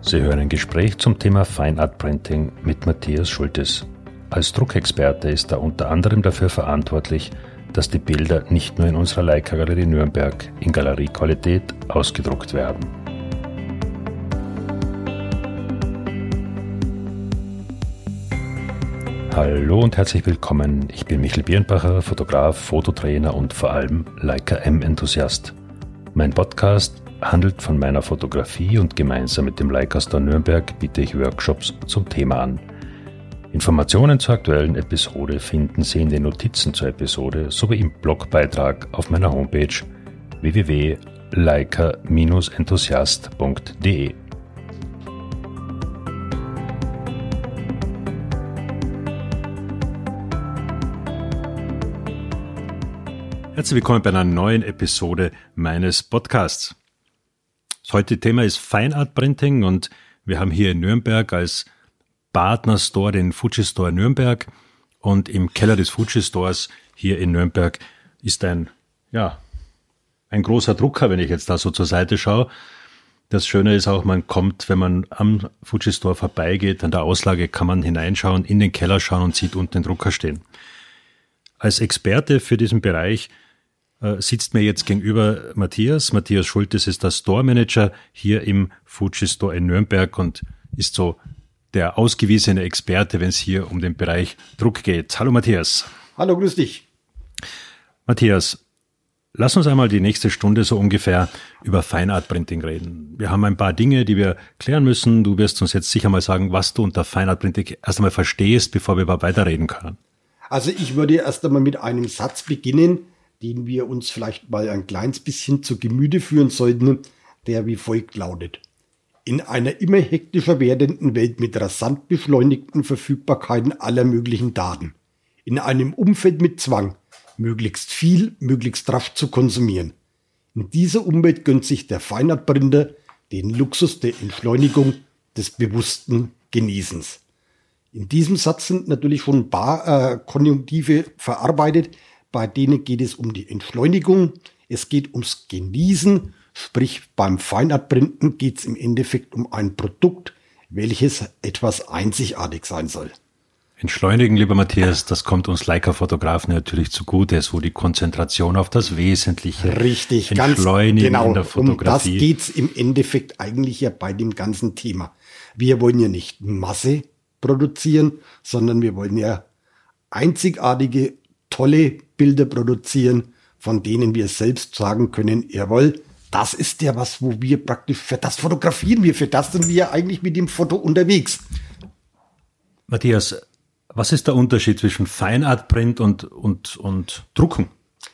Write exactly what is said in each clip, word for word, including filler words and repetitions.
Sie hören ein Gespräch zum Thema Fine Art Printing mit Matthias Schultes. Als Druckexperte ist er unter anderem dafür verantwortlich, dass die Bilder nicht nur in unserer Leica Galerie Nürnberg in Galeriequalität ausgedruckt werden. Hallo und herzlich willkommen. Ich bin Michael Birnbacher, Fotograf, Fototrainer und vor allem Leica M-Enthusiast. Mein Podcast handelt von meiner Fotografie und gemeinsam mit dem Leica Store Nürnberg biete ich Workshops zum Thema an. Informationen zur aktuellen Episode finden Sie in den Notizen zur Episode sowie im Blogbeitrag auf meiner Homepage w w w punkt leica Bindestrich enthusiast punkt d e. Herzlich willkommen bei einer neuen Episode meines Podcasts. Das heutige Thema ist Fine Art Printing und wir haben hier in Nürnberg als Partnerstore den Fuji Store Nürnberg und im Keller des Fuji Stores hier in Nürnberg ist ein, ja, ein großer Drucker, wenn ich jetzt da so zur Seite schaue. Das Schöne ist auch, man kommt, wenn man am Fuji Store vorbeigeht, an der Auslage kann man hineinschauen, in den Keller schauen und sieht unten den Drucker stehen. Als Experte für diesen Bereich äh, sitzt mir jetzt gegenüber Matthias. Matthias Schultes ist der Store Manager hier im Fuji Store in Nürnberg und ist so der ausgewiesene Experte, wenn es hier um den Bereich Druck geht. Hallo Matthias. Hallo, grüß dich. Matthias, lass uns einmal die nächste Stunde so ungefähr über Fine Art Printing reden. Wir haben ein paar Dinge, die wir klären müssen. Du wirst uns jetzt sicher mal sagen, was du unter Fine Art Printing erst einmal verstehst, bevor wir überhaupt weiterreden können. Also ich würde erst einmal mit einem Satz beginnen, den wir uns vielleicht mal ein kleines bisschen zu Gemüte führen sollten, der wie folgt lautet. In einer immer hektischer werdenden Welt mit rasant beschleunigten Verfügbarkeiten aller möglichen Daten, in einem Umfeld mit Zwang, möglichst viel, möglichst rasch zu konsumieren. In dieser Umwelt gönnt sich der Fine Art Printer den Luxus der Entschleunigung des bewussten Genießens. In diesem Satz sind natürlich schon ein paar äh, Konjunktive verarbeitet, bei denen geht es um die Entschleunigung, es geht ums Genießen, sprich beim Fine Art Printen geht es im Endeffekt um ein Produkt, welches etwas einzigartig sein soll. Entschleunigen, lieber Matthias, das kommt uns Leica-Fotografen natürlich zugute, es wo die Konzentration auf das Wesentliche. Richtig, Entschleunigen ganz genau. In der Fotografie. Um das geht's im Endeffekt eigentlich ja bei dem ganzen Thema. Wir wollen ja nicht Masse produzieren, sondern wir wollen ja einzigartige, tolle Bilder produzieren, von denen wir selbst sagen können, jawohl, das ist ja was, wo wir praktisch, für das fotografieren wir, für das sind wir eigentlich mit dem Foto unterwegs. Matthias, was ist der Unterschied zwischen Fine Art Print und, und, und Drucken?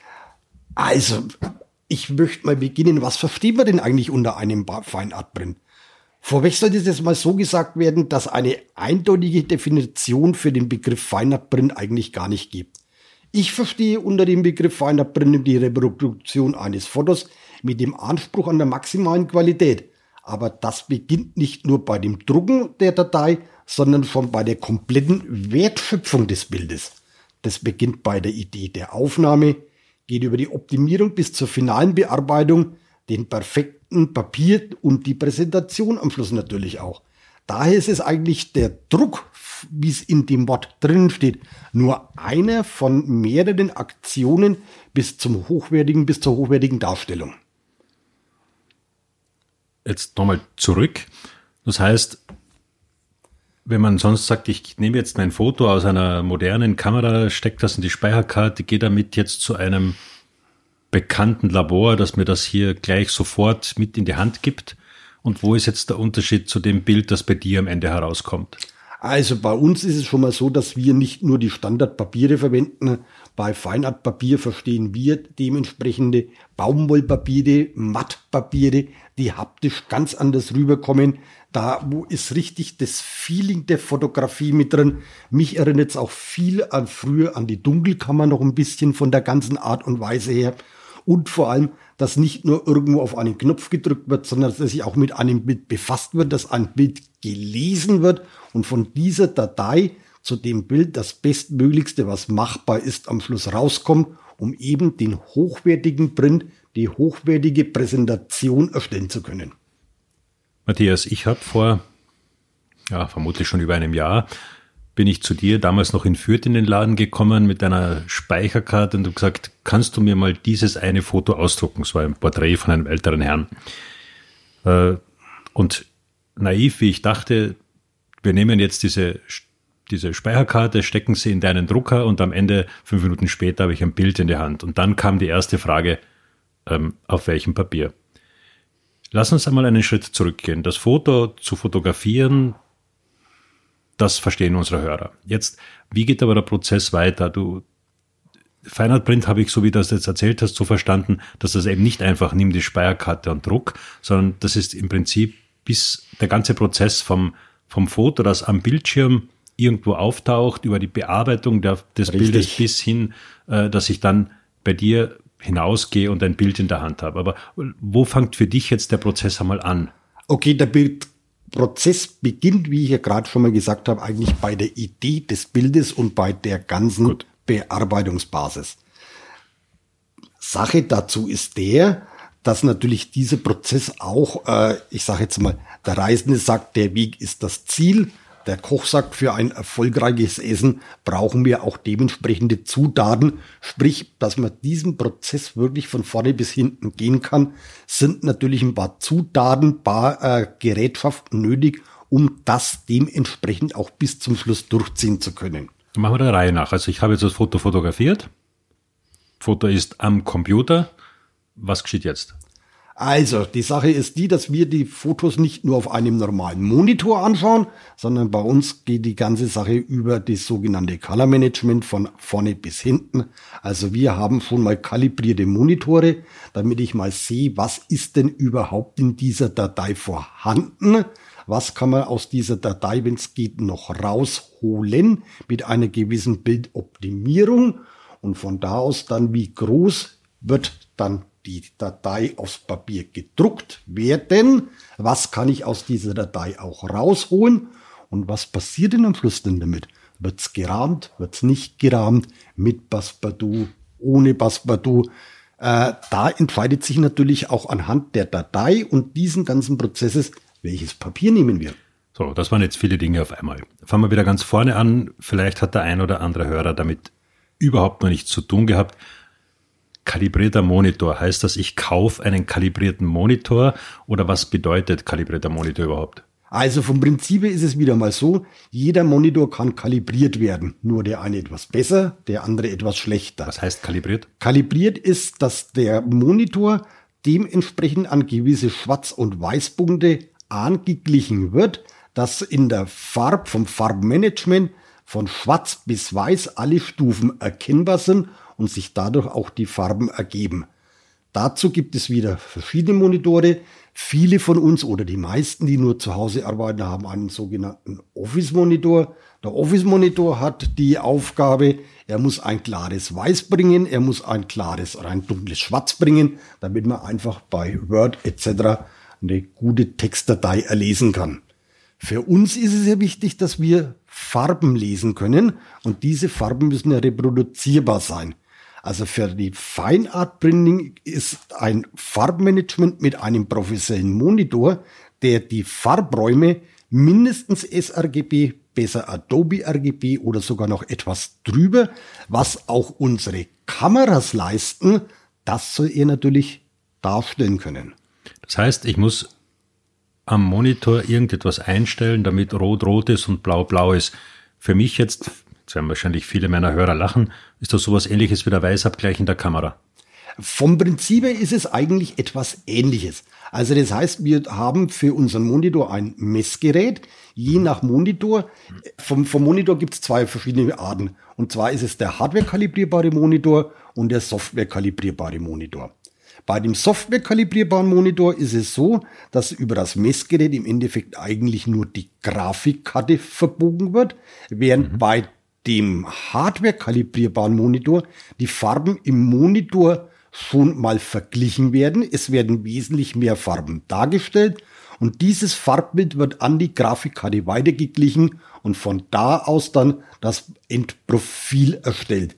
Also, ich möchte mal beginnen, was verstehen wir denn eigentlich unter einem Fine Art Print? Vorweg sollte es jetzt mal so gesagt werden, dass eine eindeutige Definition für den Begriff Fine Art Print eigentlich gar nicht gibt. Ich verstehe unter dem Begriff Fine Art Print die Reproduktion eines Fotos mit dem Anspruch an der maximalen Qualität. Aber das beginnt nicht nur bei dem Drucken der Datei, sondern schon bei der kompletten Wertschöpfung des Bildes. Das beginnt bei der Idee der Aufnahme, geht über die Optimierung bis zur finalen Bearbeitung, den perfekten Papier und die Präsentation am Schluss natürlich auch. Daher ist es eigentlich der Druck, wie es in dem Wort drin steht, nur einer von mehreren Aktionen bis zum hochwertigen, bis zur hochwertigen Darstellung. Jetzt nochmal zurück. Das heißt, wenn man sonst sagt, ich nehme jetzt mein Foto aus einer modernen Kamera, stecke das in die Speicherkarte, gehe damit jetzt zu einem bekannten Labor, das mir das hier gleich sofort mit in die Hand gibt. Und wo ist jetzt der Unterschied zu dem Bild, das bei dir am Ende herauskommt? Also bei uns ist es schon mal so, dass wir nicht nur die Standardpapiere verwenden. Bei Fine Art Papier verstehen wir dementsprechende Baumwollpapiere, Mattpapiere, die haptisch ganz anders rüberkommen. Da, wo ist richtig das Feeling der Fotografie mit drin. Mich erinnert es auch viel an früher an die Dunkelkammer noch ein bisschen von der ganzen Art und Weise her. Und vor allem, dass nicht nur irgendwo auf einen Knopf gedrückt wird, sondern dass sich auch mit einem Bild befasst wird, dass ein Bild gelesen wird und von dieser Datei zu dem Bild das Bestmöglichste, was machbar ist, am Schluss rauskommt, um eben den hochwertigen Print, die hochwertige Präsentation erstellen zu können. Matthias, ich habe vor, ja, vermutlich schon über einem Jahr, bin ich zu dir damals noch in Fürth in den Laden gekommen mit einer Speicherkarte und du gesagt, kannst du mir mal dieses eine Foto ausdrucken? Es war ein Porträt von einem älteren Herrn. Und naiv, wie ich dachte, wir nehmen jetzt diese, diese Speicherkarte, stecken sie in deinen Drucker und am Ende, fünf Minuten später, habe ich ein Bild in der Hand. Und dann kam die erste Frage, ähm, auf welchem Papier? Lass uns einmal einen Schritt zurückgehen. Das Foto zu fotografieren, das verstehen unsere Hörer. Jetzt, wie geht aber der Prozess weiter? Du, Feinart Print habe ich, so wie du das jetzt erzählt hast, so verstanden, dass das eben nicht einfach, nimm die Speicherkarte und druck, sondern das ist im Prinzip bis der ganze Prozess vom, vom Foto, das am Bildschirm irgendwo auftaucht, über die Bearbeitung der, des Richtig. Bildes bis hin, äh, dass ich dann bei dir hinausgehe und ein Bild in der Hand habe. Aber wo fängt für dich jetzt der Prozess einmal an? Okay, der Bild Prozess beginnt, wie ich ja gerade schon mal gesagt habe, eigentlich bei der Idee des Bildes und bei der ganzen Gut. Bearbeitungsbasis. Sache dazu ist der, dass natürlich dieser Prozess auch, äh, ich sage jetzt mal, der Reisende sagt, der Weg ist das Ziel. Der Koch sagt, für ein erfolgreiches Essen brauchen wir auch dementsprechende Zutaten. Sprich, dass man diesen Prozess wirklich von vorne bis hinten gehen kann, sind natürlich ein paar Zutaten, ein paar äh, Gerätschaften nötig, um das dementsprechend auch bis zum Schluss durchziehen zu können. Dann machen wir der Reihe nach. Also ich habe jetzt das Foto fotografiert. Foto ist am Computer. Was geschieht jetzt? Also, die Sache ist die, dass wir die Fotos nicht nur auf einem normalen Monitor anschauen, sondern bei uns geht die ganze Sache über das sogenannte Color Management von vorne bis hinten. Also wir haben schon mal kalibrierte Monitore, damit ich mal sehe, was ist denn überhaupt in dieser Datei vorhanden. Was kann man aus dieser Datei, wenn es geht, noch rausholen mit einer gewissen Bildoptimierung. Und von da aus dann, wie groß wird dann die Datei aufs Papier gedruckt werden, was kann ich aus dieser Datei auch rausholen und was passiert denn am Schluss denn damit? Wird's gerahmt, wird's nicht gerahmt, mit Passepartout, ohne Passepartout? Äh, da entscheidet sich natürlich auch anhand der Datei und diesen ganzen Prozesses, welches Papier nehmen wir. So, das waren jetzt viele Dinge auf einmal. Fangen wir wieder ganz vorne an. Vielleicht hat der ein oder andere Hörer damit überhaupt noch nichts zu tun gehabt. Kalibrierter Monitor, heißt das, ich kaufe einen kalibrierten Monitor oder was bedeutet kalibrierter Monitor überhaupt? Also vom Prinzip ist es wieder mal so, jeder Monitor kann kalibriert werden, nur der eine etwas besser, der andere etwas schlechter. Was heißt kalibriert? Kalibriert ist, dass der Monitor dementsprechend an gewisse Schwarz- und Weißpunkte angeglichen wird, dass in der Farb, vom Farbmanagement von schwarz bis weiß alle Stufen erkennbar sind und sich dadurch auch die Farben ergeben. Dazu gibt es wieder verschiedene Monitore. Viele von uns oder die meisten, die nur zu Hause arbeiten, haben einen sogenannten Office-Monitor. Der Office-Monitor hat die Aufgabe, er muss ein klares Weiß bringen, er muss ein klares oder ein dunkles Schwarz bringen, damit man einfach bei Word et cetera eine gute Textdatei erlesen kann. Für uns ist es sehr wichtig, dass wir Farben lesen können und diese Farben müssen ja reproduzierbar sein. Also für die Fine Art Printing ist ein Farbmanagement mit einem professionellen Monitor, der die Farbräume mindestens sRGB, besser Adobe R G B oder sogar noch etwas drüber, was auch unsere Kameras leisten, das soll ihr natürlich darstellen können. Das heißt, ich muss am Monitor irgendetwas einstellen, damit rot rot ist und blau blau ist. Für mich jetzt, jetzt werden wahrscheinlich viele meiner Hörer lachen, ist das sowas Ähnliches wie der Weißabgleich in der Kamera. Vom Prinzip her ist es eigentlich etwas Ähnliches. Also das heißt, wir haben für unseren Monitor ein Messgerät. Je nach Monitor, vom, vom Monitor gibt es zwei verschiedene Arten. Und zwar ist es der hardware-kalibrierbare Monitor und der software-kalibrierbare Monitor. Bei dem software-kalibrierbaren Monitor ist es so, dass über das Messgerät im Endeffekt eigentlich nur die Grafikkarte verbogen wird, während mhm. bei dem hardware-kalibrierbaren Monitor die Farben im Monitor schon mal verglichen werden. Es werden wesentlich mehr Farben dargestellt und dieses Farbbild wird an die Grafikkarte weitergeglichen und von da aus dann das Endprofil erstellt.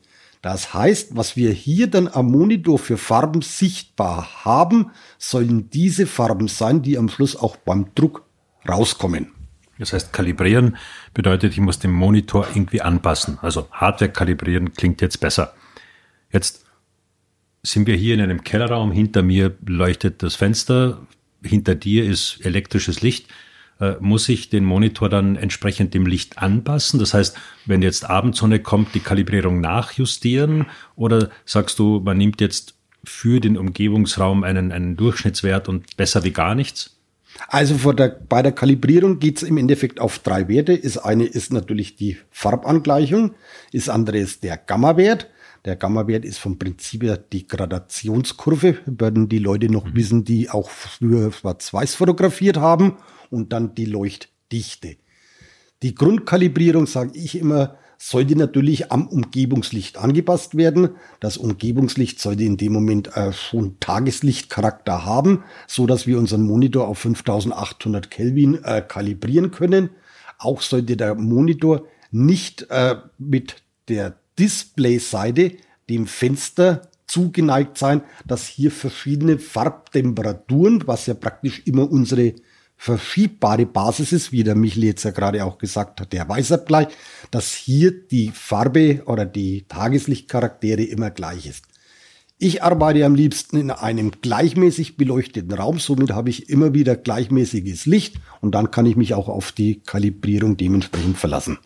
Das heißt, was wir hier dann am Monitor für Farben sichtbar haben, sollen diese Farben sein, die am Schluss auch beim Druck rauskommen. Das heißt, kalibrieren bedeutet, ich muss den Monitor irgendwie anpassen. Also Hardware kalibrieren klingt jetzt besser. Jetzt sind wir hier in einem Kellerraum. Hinter mir leuchtet das Fenster. Hinter dir ist elektrisches Licht. Äh, muss ich den Monitor dann entsprechend dem Licht anpassen? Das heißt, wenn jetzt Abendsonne kommt, die Kalibrierung nachjustieren? Oder sagst du, man nimmt jetzt für den Umgebungsraum einen, einen Durchschnittswert und besser wie gar nichts? Also vor der, bei der Kalibrierung geht es im Endeffekt auf drei Werte. Ist eine ist natürlich die Farbangleichung, das andere ist der Gamma-Wert. Der Gamma-Wert ist vom Prinzip her die Gradationskurve, werden die Leute noch mhm. wissen, die auch früher schwarz-weiß fotografiert haben, und dann die Leuchtdichte. Die Grundkalibrierung, sage ich immer, sollte natürlich am Umgebungslicht angepasst werden. Das Umgebungslicht sollte in dem Moment äh, schon Tageslichtcharakter haben, so dass wir unseren Monitor auf fünftausendachthundert Kelvin äh, kalibrieren können. Auch sollte der Monitor nicht äh, mit der Displayseite dem Fenster zugeneigt sein, dass hier verschiedene Farbtemperaturen, was ja praktisch immer unsere verschiebbare Basis ist, wie der Michel jetzt ja gerade auch gesagt hat, der Weißabgleich, dass hier die Farbe oder die Tageslichtcharaktere immer gleich ist. Ich arbeite am liebsten in einem gleichmäßig beleuchteten Raum, somit habe ich immer wieder gleichmäßiges Licht und dann kann ich mich auch auf die Kalibrierung dementsprechend verlassen.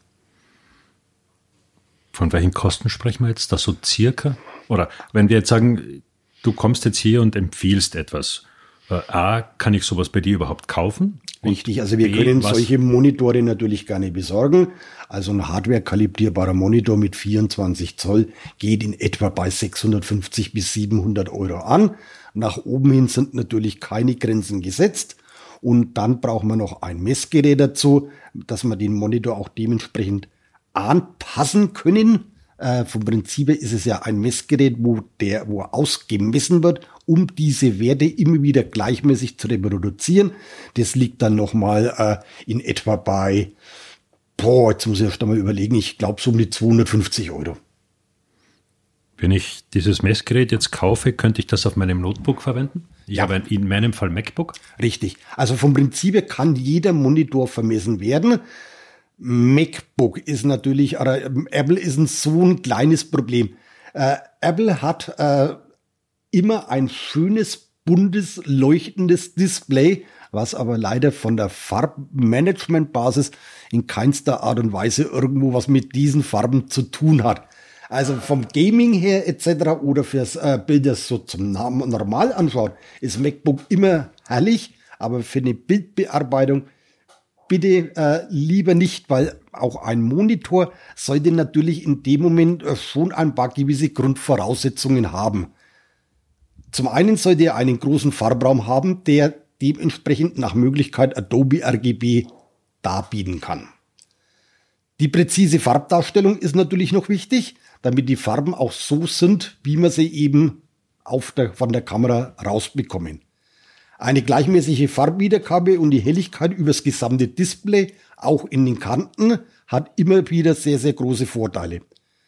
Von welchen Kosten sprechen wir jetzt? Das so circa? Oder wenn wir jetzt sagen, du kommst jetzt hier und empfiehlst etwas, A, kann ich sowas bei dir überhaupt kaufen? Richtig, also wir B, können solche Monitore natürlich gerne besorgen. Also ein hardware-kalibrierbarer Monitor mit vierundzwanzig Zoll geht in etwa bei sechshundertfünfzig bis siebenhundert Euro an. Nach oben hin sind natürlich keine Grenzen gesetzt. Und dann braucht man noch ein Messgerät dazu, dass man den Monitor auch dementsprechend anpassen können. Äh, vom Prinzip her ist es ja ein Messgerät, wo der, wo ausgemessen wird, um diese Werte immer wieder gleichmäßig zu reproduzieren. Das liegt dann nochmal äh, in etwa bei, boah, jetzt muss ich erst einmal überlegen, ich glaube so um die zweihundertfünfzig Euro. Wenn ich dieses Messgerät jetzt kaufe, könnte ich das auf meinem Notebook verwenden? Ich ja. habe in meinem Fall MacBook. Richtig. Also vom Prinzip her kann jeder Monitor vermessen werden. MacBook ist natürlich, oder Apple ist ein so ein kleines Problem. Äh, Apple hat äh, immer ein schönes, buntes, leuchtendes Display, was aber leider von der Farbmanagementbasis in keinster Art und Weise irgendwo was mit diesen Farben zu tun hat. Also vom Gaming her et cetera oder fürs äh, Bilder so zum normal anschauen, ist MacBook immer herrlich, aber für eine Bildbearbeitung bitte äh, lieber nicht, weil auch ein Monitor sollte natürlich in dem Moment äh, schon ein paar gewisse Grundvoraussetzungen haben. Zum einen sollte er einen großen Farbraum haben, der dementsprechend nach Möglichkeit Adobe R G B darbieten kann. Die präzise Farbdarstellung ist natürlich noch wichtig, damit die Farben auch so sind, wie wir sie eben auf der, von der Kamera rausbekommen. Eine gleichmäßige Farbwiedergabe und die Helligkeit übers gesamte Display, auch in den Kanten, hat immer wieder sehr, sehr große Vorteile.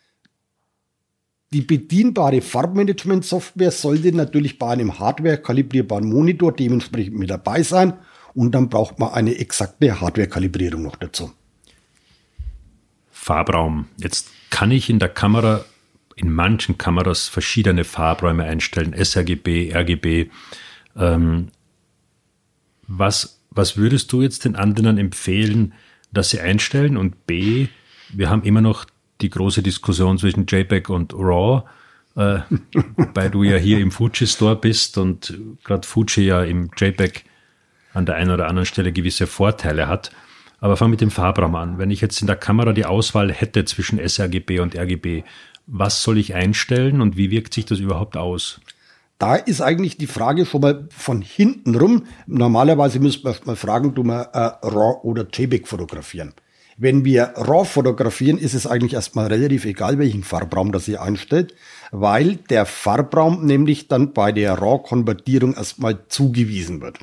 Die bedienbare Farbmanagement-Software sollte natürlich bei einem Hardware-kalibrierbaren Monitor dementsprechend mit dabei sein und dann braucht man eine exakte Hardware-Kalibrierung noch dazu. Farbraum. Jetzt kann ich in der Kamera, in manchen Kameras verschiedene Farbräume einstellen, sRGB, R G B. Ähm, was, was würdest du jetzt den anderen empfehlen, dass sie einstellen? Und B, wir haben immer noch die große Diskussion zwischen JPEG und RAW, äh, weil du ja hier im Fuji Store bist und gerade Fuji ja im JPEG an der einen oder anderen Stelle gewisse Vorteile hat. Aber fang mit dem Farbraum an. Wenn ich jetzt in der Kamera die Auswahl hätte zwischen sRGB und R G B, was soll ich einstellen und wie wirkt sich das überhaupt aus? Da ist eigentlich die Frage schon mal von hinten rum. Normalerweise müsste man mal fragen, tun wir äh, RAW oder JPEG fotografieren. Wenn wir RAW fotografieren, ist es eigentlich erstmal relativ egal, welchen Farbraum das ihr einstellt, weil der Farbraum nämlich dann bei der RAW-Konvertierung erstmal zugewiesen wird.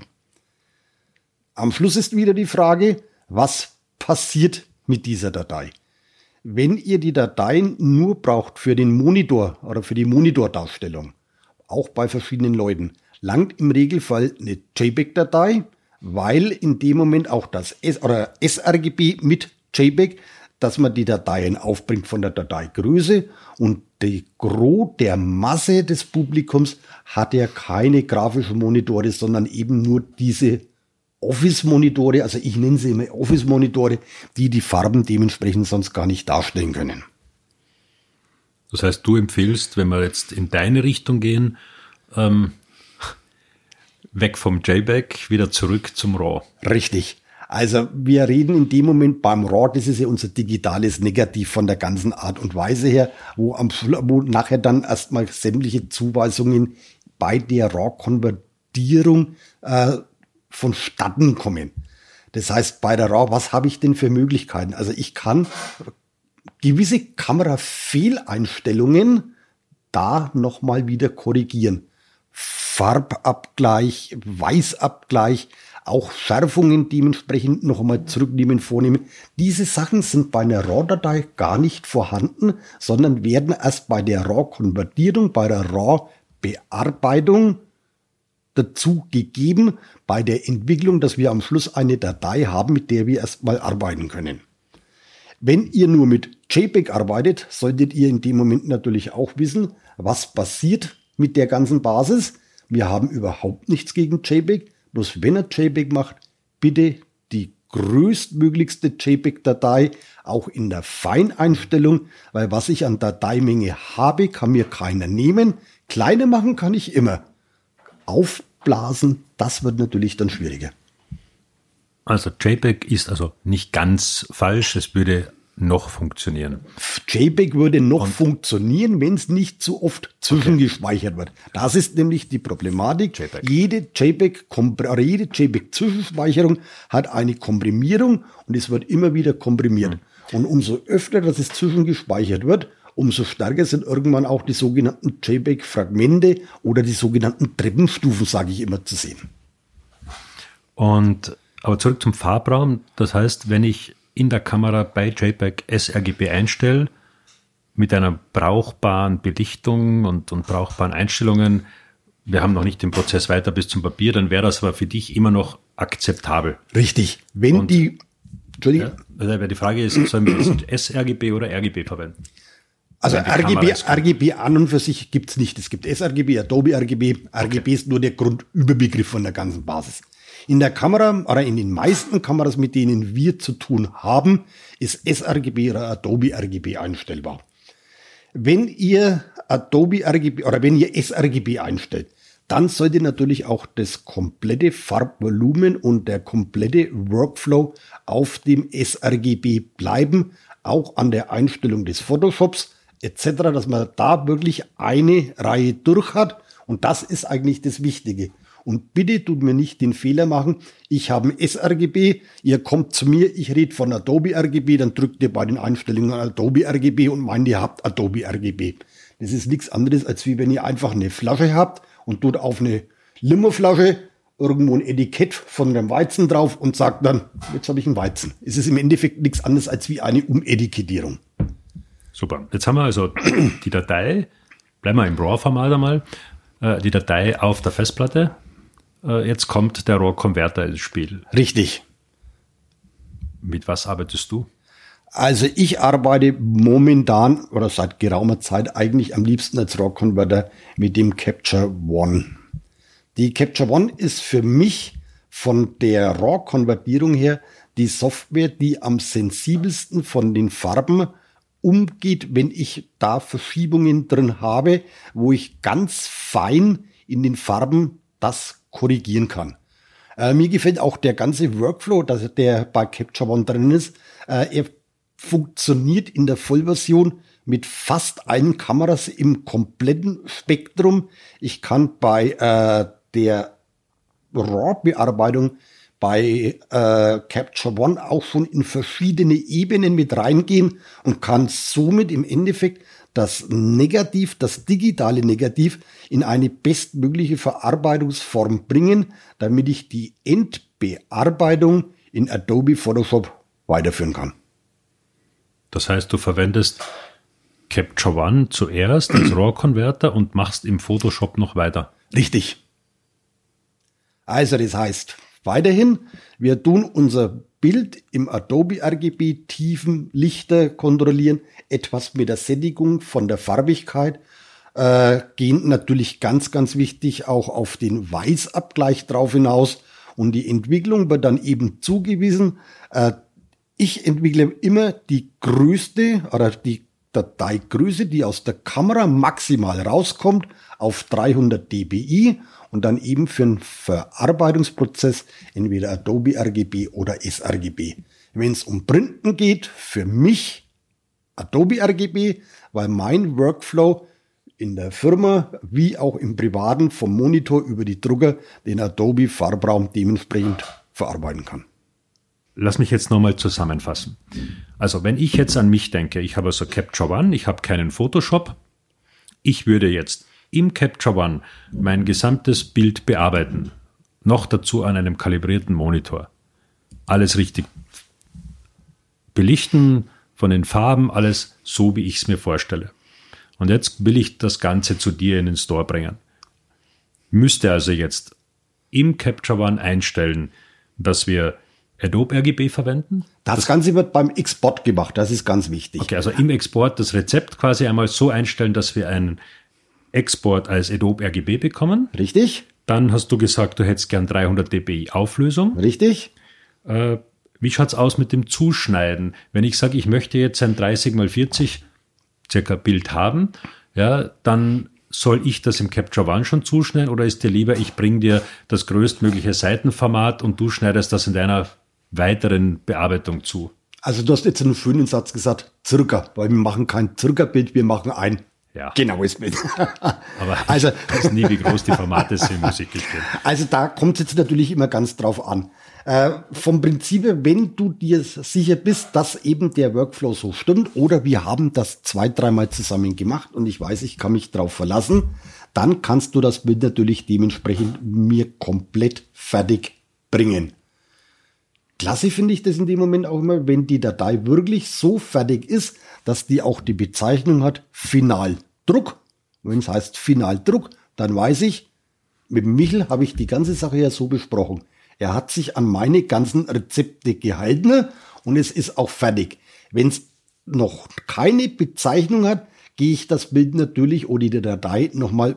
Am Schluss ist wieder die Frage, was passiert mit dieser Datei? Wenn ihr die Dateien nur braucht für den Monitor oder für die Monitordarstellung, auch bei verschiedenen Leuten, langt im Regelfall eine JPEG-Datei, weil in dem Moment auch das S oder sRGB mit JPEG, dass man die Dateien aufbringt von der Dateigröße, und die Gros der Masse des Publikums hat ja keine grafischen Monitore, sondern eben nur diese Office-Monitore, also ich nenne sie immer Office-Monitore, die die Farben dementsprechend sonst gar nicht darstellen können. Das heißt, du empfiehlst, wenn wir jetzt in deine Richtung gehen, ähm, weg vom JPEG, wieder zurück zum RAW. Richtig. Also wir reden in dem Moment beim RAW, das ist ja unser digitales Negativ von der ganzen Art und Weise her, wo, am, wo nachher dann erstmal sämtliche Zuweisungen bei der RAW-Konvertierung äh, vonstatten kommen. Das heißt, bei der RAW, was habe ich denn für Möglichkeiten? Also ich kann gewisse Kamerafehleinstellungen da nochmal wieder korrigieren. Farbabgleich, Weißabgleich, auch Schärfungen dementsprechend noch einmal zurücknehmen, vornehmen. Diese Sachen sind bei einer RAW-Datei gar nicht vorhanden, sondern werden erst bei der RAW-Konvertierung, bei der RAW-Bearbeitung dazu gegeben, bei der Entwicklung, dass wir am Schluss eine Datei haben, mit der wir erstmal arbeiten können. Wenn ihr nur mit JPEG arbeitet, solltet ihr in dem Moment natürlich auch wissen, was passiert mit der ganzen Basis. Wir haben überhaupt nichts gegen JPEG. Bloß wenn ihr JPEG macht, bitte die größtmöglichste JPEG-Datei, auch in der Feineinstellung, weil was ich an Dateimenge habe, kann mir keiner nehmen. Kleine machen kann ich immer. Aufblasen, das wird natürlich dann schwieriger. Also JPEG ist also nicht ganz falsch, es würde noch funktionieren. JPEG würde noch Und funktionieren, wenn es nicht zu oft zwischengespeichert wird. Das ist nämlich die Problematik. JPEG. Jede JPEG oder jede JPEG-Zwischenspeicherung hat eine Komprimierung und es wird immer wieder komprimiert. Mhm. Und umso öfter, dass es zwischengespeichert wird, umso stärker sind irgendwann auch die sogenannten JPEG-Fragmente oder die sogenannten Treppenstufen, sage ich immer, zu sehen. Und aber zurück zum Farbraum. Das heißt, wenn ich in der Kamera bei JPEG sRGB einstelle, mit einer brauchbaren Belichtung und, und brauchbaren Einstellungen, wir haben noch nicht den Prozess weiter bis zum Papier, dann wäre das aber für dich immer noch akzeptabel. Richtig. Wenn und, die, Entschuldigung. Ja, die Frage ist, sollen wir jetzt sRGB oder R G B verwenden? Also R G B, R G B an und für sich gibt's nicht. Es gibt sRGB, Adobe R G B. R G B okay. ist nur der Grundüberbegriff von der ganzen Basis. In der Kamera oder in den meisten Kameras, mit denen wir zu tun haben, ist sRGB oder Adobe R G B einstellbar. Wenn ihr Adobe R G B oder wenn ihr sRGB einstellt, dann sollte natürlich auch das komplette Farbvolumen und der komplette Workflow auf dem sRGB bleiben, auch an der Einstellung des Photoshops et cetera, dass man da wirklich eine Reihe durch hat, und das ist eigentlich das Wichtige. Und bitte tut mir nicht den Fehler machen, ich habe ein sRGB, ihr kommt zu mir, ich rede von Adobe R G B, dann drückt ihr bei den Einstellungen Adobe R G B und meint, ihr habt Adobe R G B. Das ist nichts anderes, als wie wenn ihr einfach eine Flasche habt und tut auf eine Limoflasche irgendwo ein Etikett von einem Weizen drauf und sagt dann, jetzt habe ich einen Weizen. Es ist im Endeffekt nichts anderes als wie eine Umetikettierung. Super. Jetzt haben wir also die Datei, bleiben wir im RAW-Format einmal, die Datei auf der Festplatte. Jetzt kommt der RAW-Converter ins Spiel. Richtig. Mit was arbeitest du? Also ich arbeite momentan oder seit geraumer Zeit eigentlich am liebsten als RAW-Converter mit dem Capture One. Die Capture One ist für mich von der RAW-Konvertierung her die Software, die am sensibelsten von den Farben umgeht, wenn ich da Verschiebungen drin habe, wo ich ganz fein in den Farben das korrigieren kann. Äh, mir gefällt auch der ganze Workflow, dass der bei Capture One drin ist. Äh, er funktioniert in der Vollversion mit fast allen Kameras im kompletten Spektrum. Ich kann bei äh, der RAW-Bearbeitung bei äh, Capture One auch schon in verschiedene Ebenen mit reingehen und kann somit im Endeffekt das Negativ, das digitale Negativ in eine bestmögliche Verarbeitungsform bringen, damit ich die Endbearbeitung in Adobe Photoshop weiterführen kann. Das heißt, du verwendest Capture One zuerst als RAW-Converter und machst im Photoshop noch weiter. Richtig. Also das heißt, weiterhin, wir tun unser Bild im Adobe R G B Tiefen, Lichter kontrollieren, etwas mit der Sättigung von der Farbigkeit, äh, gehen natürlich ganz, ganz wichtig auch auf den Weißabgleich drauf hinaus und die Entwicklung wird dann eben zugewiesen. Äh, ich entwickle immer die größte oder die Dateigröße, die aus der Kamera maximal rauskommt, auf dreihundert dpi und dann eben für einen Verarbeitungsprozess entweder Adobe R G B oder sRGB. Wenn es um Printen geht, für mich Adobe R G B, weil mein Workflow in der Firma wie auch im Privaten vom Monitor über die Drucker den Adobe Farbraum dementsprechend verarbeiten kann. Lass mich jetzt nochmal zusammenfassen. Also wenn ich jetzt an mich denke, ich habe also Capture One, ich habe keinen Photoshop, ich würde jetzt im Capture One mein gesamtes Bild bearbeiten, noch dazu an einem kalibrierten Monitor. Alles richtig belichten, von den Farben, alles so, wie ich es mir vorstelle. Und jetzt will ich das Ganze zu dir in den Store bringen. Müsste also jetzt im Capture One einstellen, dass wir Adobe R G B verwenden? Das, das Ganze wird beim Export gemacht, das ist ganz wichtig. Okay, also im Export das Rezept quasi einmal so einstellen, dass wir einen Export als Adobe R G B bekommen. Richtig. Dann hast du gesagt, du hättest gern dreihundert dpi Auflösung. Richtig. Äh, wie schaut es aus mit dem Zuschneiden? Wenn ich sage, ich möchte jetzt ein dreißig mal vierzig circa Bild haben, ja, dann soll ich das im Capture One schon zuschneiden oder ist dir lieber, ich bringe dir das größtmögliche Seitenformat und du schneidest das in deiner weiteren Bearbeitung zu? Also du hast jetzt einen schönen Satz gesagt, circa, weil wir machen kein Circa-Bild, wir machen ein ja. genaues Bild. Aber also, ich weiß nie, wie groß die Formate sind, muss ich gestehen. Also da kommt es jetzt natürlich immer ganz drauf an. Äh, vom Prinzip her, wenn du dir sicher bist, dass eben der Workflow so stimmt oder wir haben das zwei, dreimal zusammen gemacht und ich weiß, ich kann mich drauf verlassen, dann kannst du das Bild natürlich dementsprechend mir komplett fertig bringen. Klasse finde ich das in dem Moment auch immer, wenn die Datei wirklich so fertig ist, dass die auch die Bezeichnung hat Finaldruck. Wenn es heißt Finaldruck, dann weiß ich, mit Michel habe ich die ganze Sache ja so besprochen. Er hat sich an meine ganzen Rezepte gehalten und es ist auch fertig. Wenn es noch keine Bezeichnung hat, gehe ich das Bild natürlich oder die Datei nochmal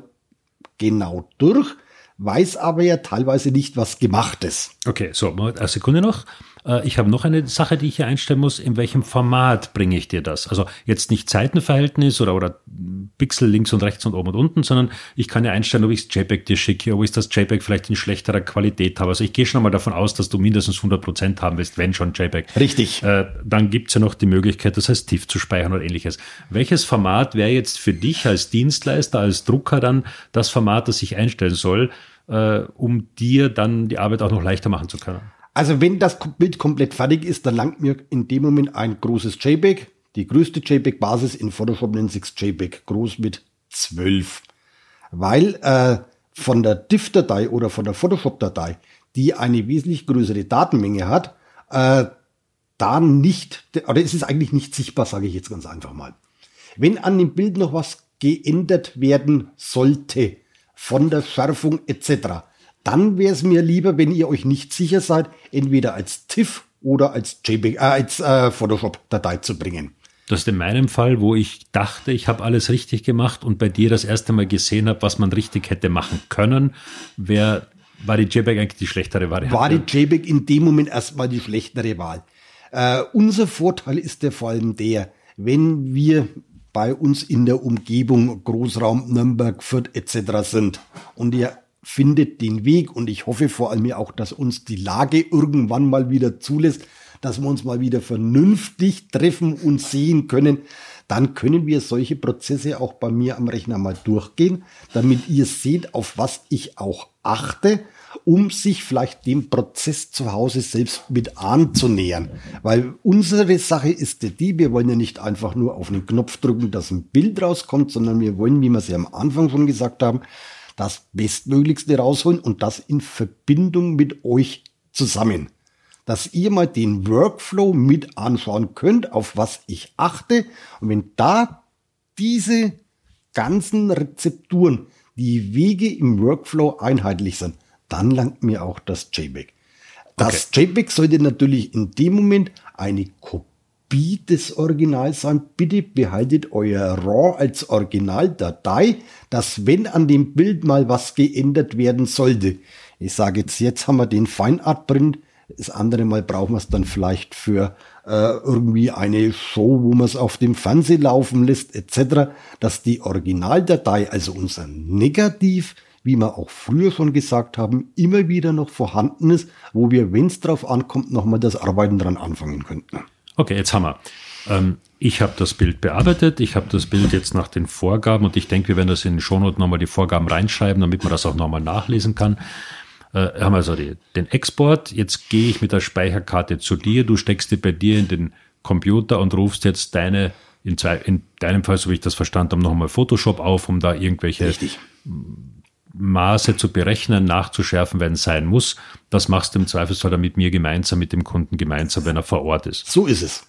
genau durch, weiß aber ja teilweise nicht, was gemacht ist. Okay, so, eine Sekunde noch. Ich habe noch eine Sache, die ich hier einstellen muss. In welchem Format bringe ich dir das? Also jetzt nicht Seitenverhältnis oder, oder Pixel links und rechts und oben und unten, sondern ich kann ja einstellen, ob ich das JPEG dir schicke, ob ich das JPEG vielleicht in schlechterer Qualität habe. Also ich gehe schon einmal davon aus, dass du mindestens hundert Prozent haben willst, wenn schon JPEG. Richtig. Äh, dann gibt es ja noch die Möglichkeit, das als TIFF zu speichern oder ähnliches. Welches Format wäre jetzt für dich als Dienstleister, als Drucker dann das Format, das ich einstellen soll, äh, um dir dann die Arbeit auch noch leichter machen zu können? Also wenn das Bild komplett fertig ist, dann langt mir in dem Moment ein großes JPEG. Die größte JPEG-Basis in Photoshop nennt sich JPEG, groß mit zwölf. Weil äh, von der D I F-Datei oder von der Photoshop-Datei, die eine wesentlich größere Datenmenge hat, äh, da nicht, oder es ist eigentlich nicht sichtbar, sage ich jetzt ganz einfach mal. Wenn an dem Bild noch was geändert werden sollte, von der Schärfung et cetera, dann wäre es mir lieber, wenn ihr euch nicht sicher seid, entweder als TIFF oder als JPEG, äh, als äh, Photoshop-Datei zu bringen. Das ist in meinem Fall, wo ich dachte, ich habe alles richtig gemacht und bei dir das erste Mal gesehen habe, was man richtig hätte machen können, wär, war die JPEG eigentlich die schlechtere Variante? War die JPEG in dem Moment erstmal die schlechtere Wahl. Äh, unser Vorteil ist der vor allem der, wenn wir bei uns in der Umgebung, Großraum, Nürnberg, Fürth et cetera sind und ihr findet den Weg und ich hoffe vor allem auch, dass uns die Lage irgendwann mal wieder zulässt, dass wir uns mal wieder vernünftig treffen und sehen können, dann können wir solche Prozesse auch bei mir am Rechner mal durchgehen, damit ihr seht, auf was ich auch achte, um sich vielleicht dem Prozess zu Hause selbst mit anzunähern. Weil unsere Sache ist die, wir wollen ja nicht einfach nur auf einen Knopf drücken, dass ein Bild rauskommt, sondern wir wollen, wie wir es ja am Anfang schon gesagt haben, das Bestmöglichste rausholen und das in Verbindung mit euch zusammen. dass ihr mal den Workflow mit anschauen könnt, auf was ich achte. Und wenn da diese ganzen Rezepturen, die Wege im Workflow einheitlich sind, dann langt mir auch das JPEG. Das okay. JPEG sollte natürlich in dem Moment eine Kopie des Originals sein. Bitte behaltet euer RAW als Originaldatei, dass wenn an dem Bild mal was geändert werden sollte. Ich sage jetzt, jetzt haben wir den Fine Art Print. Das andere Mal brauchen wir es dann vielleicht für äh, irgendwie eine Show, wo man es auf dem Fernsehen laufen lässt, et cetera, dass die Originaldatei, also unser Negativ, wie wir auch früher schon gesagt haben, immer wieder noch vorhanden ist, wo wir, wenn es drauf ankommt, nochmal das Arbeiten dran anfangen könnten. Okay, jetzt haben wir. Ähm, ich habe das Bild bearbeitet, ich habe das Bild jetzt nach den Vorgaben und ich denke, wir werden das in den Shownotes nochmal die Vorgaben reinschreiben, damit man das auch nochmal nachlesen kann. Äh, haben also die, den Export, jetzt gehe ich mit der Speicherkarte zu dir, du steckst die bei dir in den Computer und rufst jetzt deine, in, zwei, in deinem Fall, so wie ich das verstanden habe, nochmal Photoshop auf, um da irgendwelche Richtig. Maße zu berechnen, nachzuschärfen, wenn es sein muss. Das machst du im Zweifelsfall dann mit mir gemeinsam, mit dem Kunden gemeinsam, wenn er vor Ort ist. So ist es.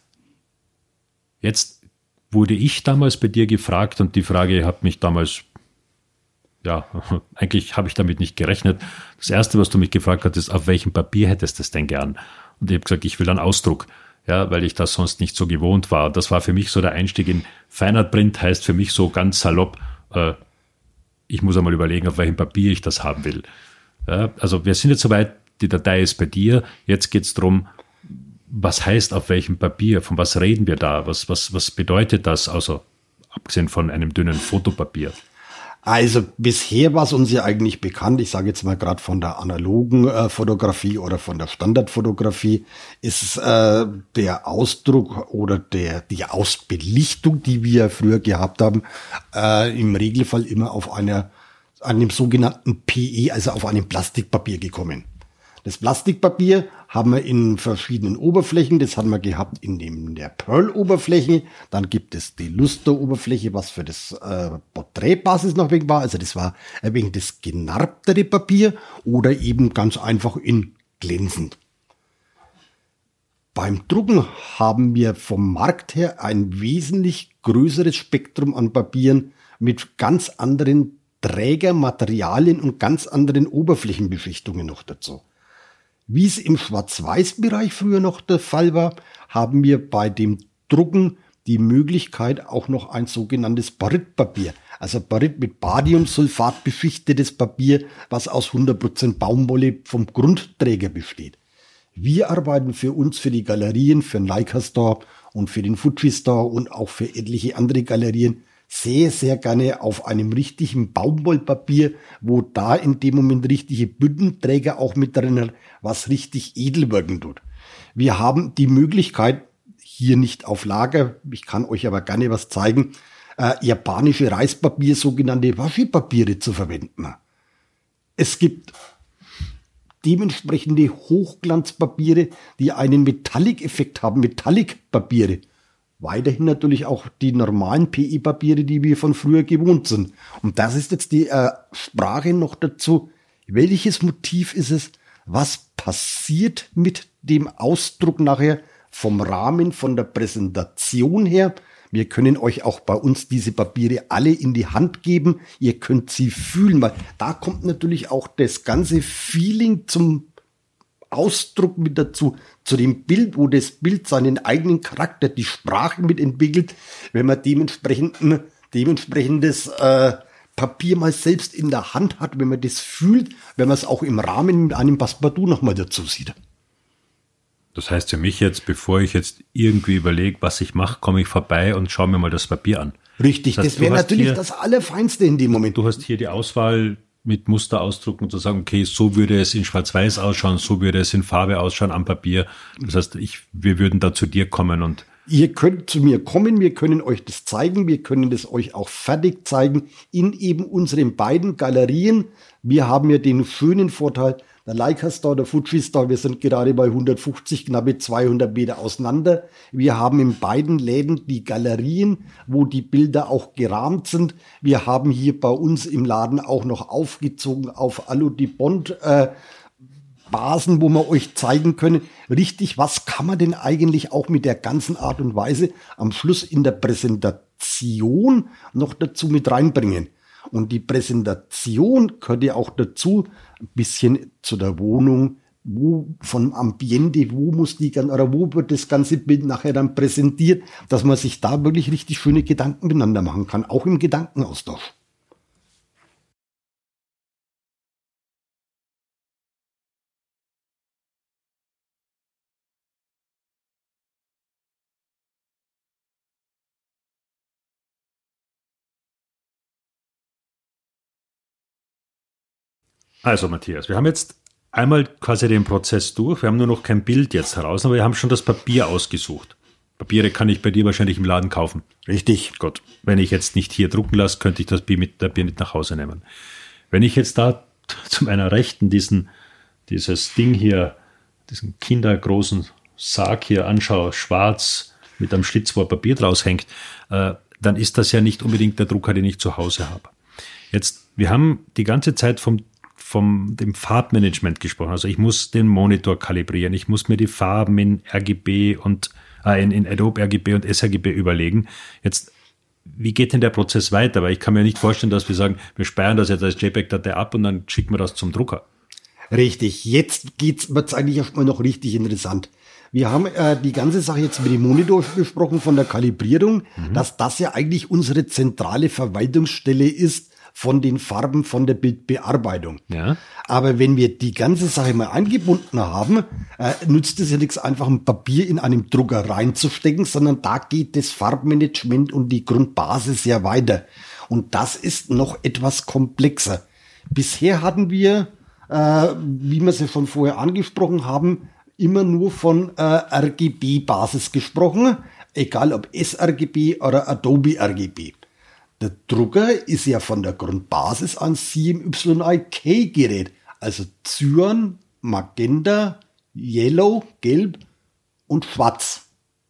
Jetzt wurde ich damals bei dir gefragt und die Frage hat mich damals Ja, eigentlich habe ich damit nicht gerechnet. Das Erste, was du mich gefragt hast, ist, auf welchem Papier hättest du es denn gern? Und ich habe gesagt, ich will einen Ausdruck, ja, weil ich das sonst nicht so gewohnt war. Das war für mich so der Einstieg in Fine Art Print, heißt für mich so ganz salopp, äh, ich muss einmal überlegen, auf welchem Papier ich das haben will. Ja, also wir sind jetzt soweit, die Datei ist bei dir. Jetzt geht es darum, was heißt auf welchem Papier? Von was reden wir da? Was, was, was bedeutet das, also abgesehen von einem dünnen Fotopapier? Also bisher war es uns ja eigentlich bekannt, ich sage jetzt mal gerade von der analogen äh, Fotografie oder von der Standardfotografie, ist äh, der Ausdruck oder der die Ausbelichtung, die wir früher gehabt haben, äh, im Regelfall immer auf einer einem sogenannten P E, also auf einem Plastikpapier gekommen. Das Plastikpapier haben wir in verschiedenen Oberflächen. Das haben wir gehabt in dem der Pearl-Oberfläche. Dann gibt es die Luster-Oberfläche, was für das äh, Porträtbasis noch wegen war. Also das war ein wenig das genarbtere Papier oder eben ganz einfach in glänzend. Beim Drucken haben wir vom Markt her ein wesentlich größeres Spektrum an Papieren mit ganz anderen Trägermaterialien und ganz anderen Oberflächenbeschichtungen noch dazu. Wie es im Schwarz-Weiß-Bereich früher noch der Fall war, haben wir bei dem Drucken die Möglichkeit auch noch ein sogenanntes Barytpapier. Also Baryt mit Bariumsulfat beschichtetes Papier, was aus hundert Prozent Baumwolle vom Grundträger besteht. Wir arbeiten für uns, für die Galerien, für den Leica Store und für den Fuji Store und auch für etliche andere Galerien sehr, sehr gerne auf einem richtigen Baumwollpapier, wo da in dem Moment richtige Bündenträger auch mit drin hat, was richtig edel wirken tut. Wir haben die Möglichkeit, hier nicht auf Lager, ich kann euch aber gerne was zeigen, äh, japanische Reispapier, sogenannte Washi-Papiere zu verwenden. Es gibt dementsprechende Hochglanzpapiere, die einen Metallic-Effekt haben, Metallic-Papiere. Weiterhin natürlich auch die normalen P E-Papiere, die wir von früher gewohnt sind. Und das ist jetzt die äh, Sprache noch dazu. Welches Motiv ist es? Was passiert mit dem Ausdruck nachher vom Rahmen, von der Präsentation her? Wir können euch auch bei uns diese Papiere alle in die Hand geben. Ihr könnt sie fühlen, weil da kommt natürlich auch das ganze Feeling zum Ausdruck mit dazu, zu dem Bild, wo das Bild seinen eigenen Charakter, die Sprache mit entwickelt, wenn man dementsprechend dementsprechendes äh, Papier mal selbst in der Hand hat, wenn man das fühlt, wenn man es auch im Rahmen mit einem Passepartout nochmal dazu sieht. Das heißt für mich jetzt, bevor ich jetzt irgendwie überlege, was ich mache, komme ich vorbei und schaue mir mal das Papier an. Richtig, das, heißt, das wäre natürlich hier, das Allerfeinste in dem Moment. Du hast hier die Auswahl mit Musterausdrucken und zu sagen, okay, so würde es in Schwarz-Weiß ausschauen, so würde es in Farbe ausschauen am Papier. Das heißt, ich, wir würden da zu dir kommen und ihr könnt zu mir kommen, wir können euch das zeigen, wir können das euch auch fertig zeigen in eben unseren beiden Galerien. Wir haben ja den schönen Vorteil, der Leica Store, der Fuji Store, wir sind gerade bei hundertfünfzig, knappe zweihundert Meter auseinander. Wir haben in beiden Läden die Galerien, wo die Bilder auch gerahmt sind. Wir haben hier bei uns im Laden auch noch aufgezogen auf Alu-Dibond äh, Basen, wo wir euch zeigen können, richtig, was kann man denn eigentlich auch mit der ganzen Art und Weise am Schluss in der Präsentation noch dazu mit reinbringen. Und die Präsentation gehört ja auch dazu, ein bisschen zu der Wohnung, wo vom Ambiente, wo muss die oder wo wird das ganze Bild nachher dann präsentiert, dass man sich da wirklich richtig schöne Gedanken miteinander machen kann, auch im Gedankenaustausch. Also Matthias, wir haben jetzt einmal quasi den Prozess durch. Wir haben nur noch kein Bild jetzt heraus, aber wir haben schon das Papier ausgesucht. Papiere kann ich bei dir wahrscheinlich im Laden kaufen. Richtig. Gut. Wenn ich jetzt nicht hier drucken lasse, könnte ich das Papier mit, Papier mit nach Hause nehmen. Wenn ich jetzt da zu meiner Rechten diesen, dieses Ding hier, diesen kindergroßen Sarg hier anschaue, schwarz mit einem Schlitz, wo Papier draus hängt, äh, dann ist das ja nicht unbedingt der Drucker, den ich zu Hause habe. Jetzt, wir haben die ganze Zeit vom vom dem Farbmanagement gesprochen. Also ich muss den Monitor kalibrieren, ich muss mir die Farben in R G B und äh, in, in Adobe R G B und sRGB überlegen. Jetzt, wie geht denn der Prozess weiter? Weil ich kann mir nicht vorstellen, dass wir sagen, wir speichern das jetzt als JPEG-Datei ab und dann schicken wir das zum Drucker. Richtig, jetzt geht's, wird's eigentlich erstmal noch richtig interessant. Wir haben äh, die ganze Sache jetzt mit dem Monitor besprochen von der Kalibrierung, mhm. dass das ja eigentlich unsere zentrale Verwaltungsstelle ist, von den Farben, von der Bildbearbeitung. Ja. Aber wenn wir die ganze Sache mal eingebunden haben, äh, nützt es ja nichts, einfach ein Papier in einem Drucker reinzustecken, sondern da geht das Farbmanagement und die Grundbasis ja weiter. Und das ist noch etwas komplexer. Bisher hatten wir, äh, wie wir es ja schon vorher angesprochen haben, immer nur von äh, R G B-Basis gesprochen, egal ob sRGB oder Adobe R G B. Der Drucker ist ja von der Grundbasis ein C M Y I K-Gerät, also Cyan, Magenta, Yellow, Gelb und Schwarz.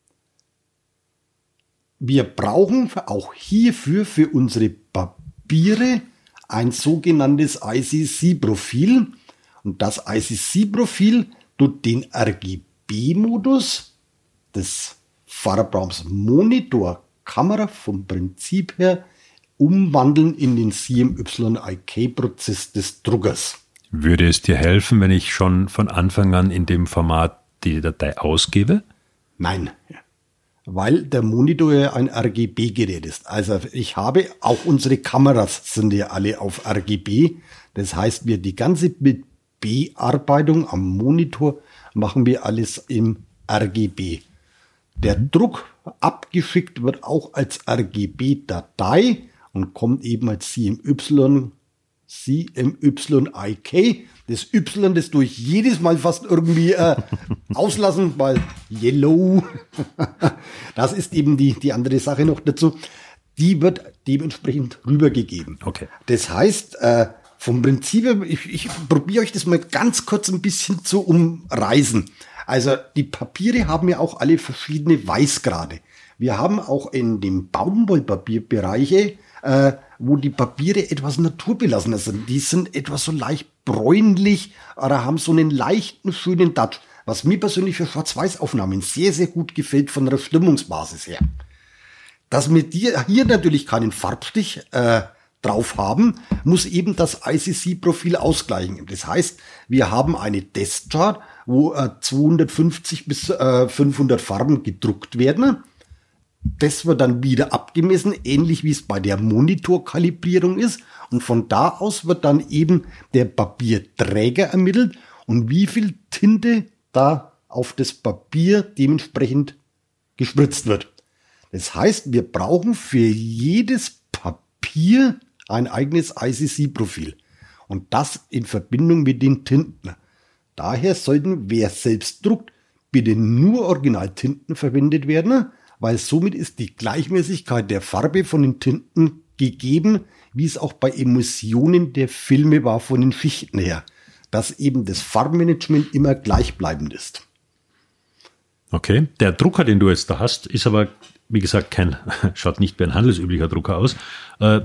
Wir brauchen auch hierfür für unsere Papiere ein sogenanntes I C C-Profil. Und das I C C-Profil tut den R G B-Modus des Farbraums Monitor, Kamera vom Prinzip her umwandeln in den C M Y I K-Prozess des Druckers. Würde es dir helfen, wenn ich schon von Anfang an in dem Format die Datei ausgebe? Nein, weil der Monitor ja ein R G B-Gerät ist. Also ich habe, auch unsere Kameras sind ja alle auf R G B. Das heißt, wir die ganze Bearbeitung am Monitor machen wir alles im R G B. Der Druck abgeschickt wird auch als R G B-Datei und kommt eben als C M Y, C M Y I K. Das Y, das tue ich jedes Mal fast irgendwie äh, auslassen, weil Yellow, das ist eben die, die andere Sache noch dazu. Die wird dementsprechend rübergegeben. Okay. Das heißt, äh, vom Prinzip her, ich, ich probiere euch das mal ganz kurz ein bisschen zu umreißen. Also die Papiere haben ja auch alle verschiedene Weißgrade. Wir haben auch in dem Baumwollpapierbereiche, äh, wo die Papiere etwas naturbelassener sind. Die sind etwas so leicht bräunlich oder haben so einen leichten, schönen Touch. Was mir persönlich für Schwarz-Weiß-Aufnahmen sehr, sehr gut gefällt von der Stimmungsbasis her. Dass wir dir hier natürlich keinen Farbstich äh, drauf haben, muss eben das I C C-Profil ausgleichen. Das heißt, wir haben eine Testchart, wo äh, zweihundertfünfzig bis äh, fünfhundert Farben gedruckt werden. Das wird dann wieder abgemessen, ähnlich wie es bei der Monitorkalibrierung ist. Und von da aus wird dann eben der Papierträger ermittelt und wie viel Tinte da auf das Papier dementsprechend gespritzt wird. Das heißt, wir brauchen für jedes Papier ein eigenes I C C-Profil. Und das in Verbindung mit den Tinten. Daher sollten, wer selbst druckt, bitte nur Originaltinten verwendet werden, weil somit ist die Gleichmäßigkeit der Farbe von den Tinten gegeben, wie es auch bei Emissionen der Filme war von den Schichten her, dass eben das Farbmanagement immer gleichbleibend ist. Okay, der Drucker, den du jetzt da hast, ist aber, wie gesagt, kein, schaut nicht wie ein handelsüblicher Drucker aus. Äh,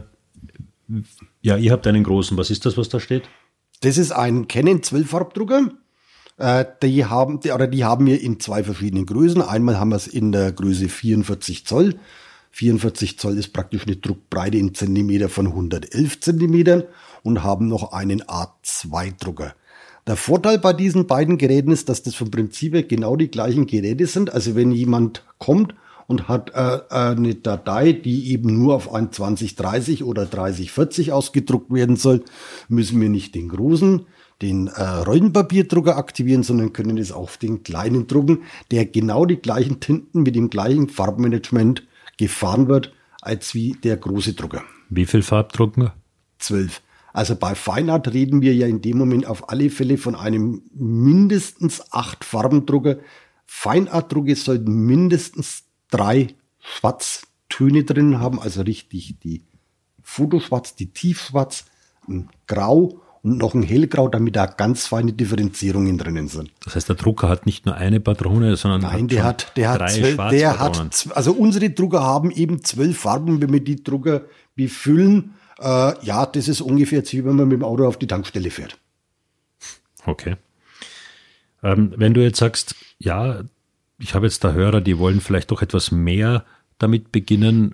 ja, ihr habt einen großen, was ist das, was da steht? Das ist ein Canon zwölf Farbdrucker. Äh, die haben, die, oder die haben wir in zwei verschiedenen Größen. Einmal haben wir es in der Größe vierundvierzig Zoll. vierundvierzig Zoll ist praktisch eine Druckbreite in Zentimeter von hundertelf Zentimetern und haben noch einen A zwei Drucker. Der Vorteil bei diesen beiden Geräten ist, dass das vom Prinzip her genau die gleichen Geräte sind. Also wenn jemand kommt und hat äh, eine Datei, die eben nur auf ein zwanzig dreißig oder dreißig vierzig ausgedruckt werden soll, müssen wir nicht den großen, den äh, Rollenpapierdrucker aktivieren, sondern können es auf den kleinen drucken, der genau die gleichen Tinten mit dem gleichen Farbmanagement gefahren wird, als wie der große Drucker. Wie viel Farbdrucken? Zwölf. Also bei Feinart reden wir ja in dem Moment auf alle Fälle von einem mindestens acht Farbendrucker. Feinartdrucke sollten mindestens drei Schwarztöne drin haben, also richtig die Fotoschwarz, die Tiefschwarz, ein Grau und noch ein Hellgrau, damit da ganz feine Differenzierungen drinnen sind. Das heißt, der Drucker hat nicht nur eine Patrone, sondern Nein, hat der hat, der hat, drei zwölf, der hat, also unsere Drucker haben eben zwölf Farben, wenn wir die Drucker befüllen. Äh, ja, das ist ungefähr, wie wenn man mit dem Auto auf die Tankstelle fährt. Okay. Ähm, wenn du jetzt sagst, ja, ich habe jetzt da Hörer, die wollen vielleicht doch etwas mehr damit beginnen,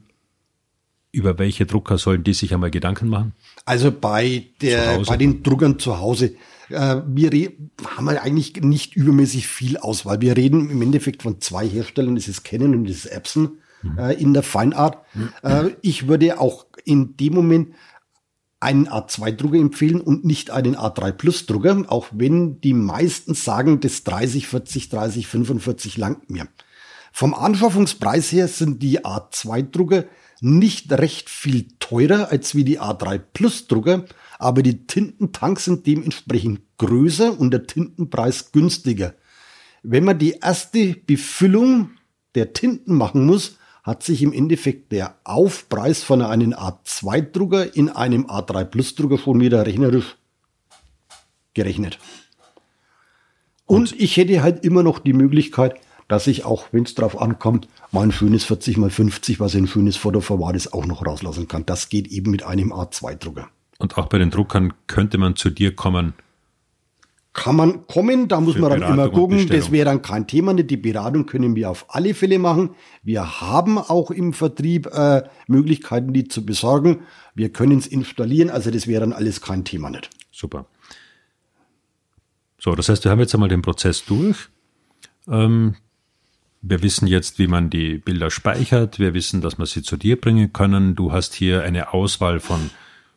über welche Drucker sollen die sich einmal Gedanken machen? Also bei der, bei den Druckern zu Hause, äh, wir re- haben wir eigentlich nicht übermäßig viel Auswahl. Wir reden im Endeffekt von zwei Herstellern, das ist Canon und das ist Epson mhm. äh, in der Feinart. Mhm. Äh, ich würde auch in dem Moment einen A zwei Drucker empfehlen und nicht einen A drei Plus Drucker, auch wenn die meisten sagen, das dreißig vierzig, dreißig fünfundvierzig langt mir. Vom Anschaffungspreis her sind die A zwei Drucker nicht recht viel teurer als wie die A drei Plus Drucker, aber die Tintentanks sind dementsprechend größer und der Tintenpreis günstiger. Wenn man die erste Befüllung der Tinten machen muss, hat sich im Endeffekt der Aufpreis von einem A zwei Drucker in einem A drei Plus Drucker schon wieder rechnerisch gerechnet. Und, Und ich hätte halt immer noch die Möglichkeit, dass ich auch, wenn es drauf ankommt, mal ein schönes vierzig mal fünfzig, was ein schönes Fotoformat ist, auch noch rauslassen kann. Das geht eben mit einem A zwei Drucker. Und auch bei den Druckern könnte man zu dir kommen? Kann man kommen, da muss man dann immer gucken, das wäre dann kein Thema. Die Beratung können wir auf alle Fälle machen. Wir haben auch im Vertrieb äh, Möglichkeiten, die zu besorgen. Wir können es installieren, also das wäre dann alles kein Thema nicht. Super. So, das heißt, wir haben jetzt einmal den Prozess durch. Ähm, wir wissen jetzt, wie man die Bilder speichert. Wir wissen, dass wir sie zu dir bringen können. Du hast hier eine Auswahl von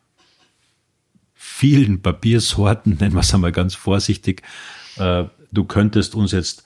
vielen Papiersorten, nennen wir es einmal ganz vorsichtig. Du könntest uns jetzt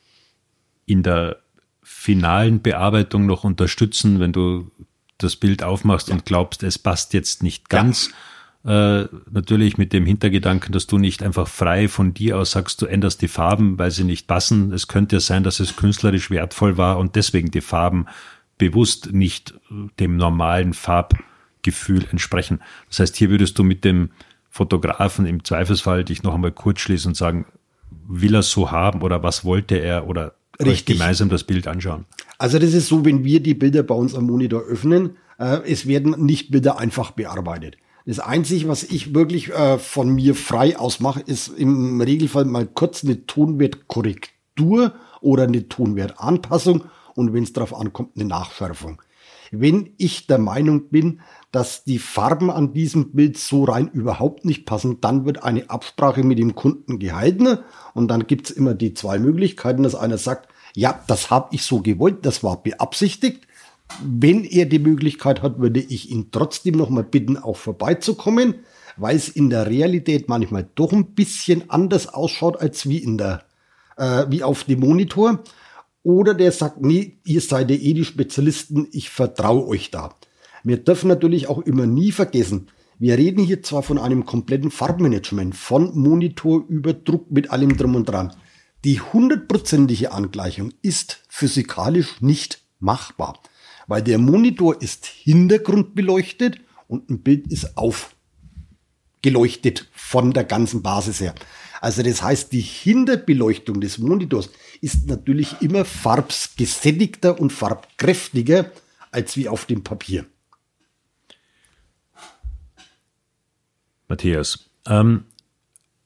in der finalen Bearbeitung noch unterstützen, wenn du das Bild aufmachst ja. und glaubst, es passt jetzt nicht ganz. Ja. Äh, natürlich mit dem Hintergedanken, dass du nicht einfach frei von dir aus sagst, du änderst die Farben, weil sie nicht passen. Es könnte ja sein, dass es künstlerisch wertvoll war und deswegen die Farben bewusst nicht dem normalen Farbgefühl entsprechen. Das heißt, hier würdest du mit dem Fotografen im Zweifelsfall dich noch einmal kurz schließen und sagen, will er es so haben oder was wollte er oder euch gemeinsam das Bild anschauen? Also das ist so, wenn wir die Bilder bei uns am Monitor öffnen, äh, es werden nicht Bilder einfach bearbeitet. Das Einzige, was ich wirklich äh, von mir frei ausmache, ist im Regelfall mal kurz eine Tonwertkorrektur oder eine Tonwertanpassung und wenn es darauf ankommt, eine Nachschärfung. Wenn ich der Meinung bin, dass die Farben an diesem Bild so rein überhaupt nicht passen, dann wird eine Absprache mit dem Kunden gehalten und dann gibt's immer die zwei Möglichkeiten, dass einer sagt, ja, das habe ich so gewollt, das war beabsichtigt. Wenn er die Möglichkeit hat, würde ich ihn trotzdem noch mal bitten, auch vorbeizukommen, weil es in der Realität manchmal doch ein bisschen anders ausschaut als wie in der äh, wie auf dem Monitor. Oder der sagt, nee, ihr seid ja eh die Spezialisten, ich vertraue euch da. Wir dürfen natürlich auch immer nie vergessen, wir reden hier zwar von einem kompletten Farbmanagement, von Monitor über Druck mit allem drum und dran. Die hundertprozentige Angleichung ist physikalisch nicht machbar, weil der Monitor ist hintergrundbeleuchtet und ein Bild ist aufgeleuchtet von der ganzen Basis her. Also das heißt, die Hinterbeleuchtung des Monitors ist natürlich immer farbgesättigter und farbkräftiger als wie auf dem Papier. Matthias, ähm,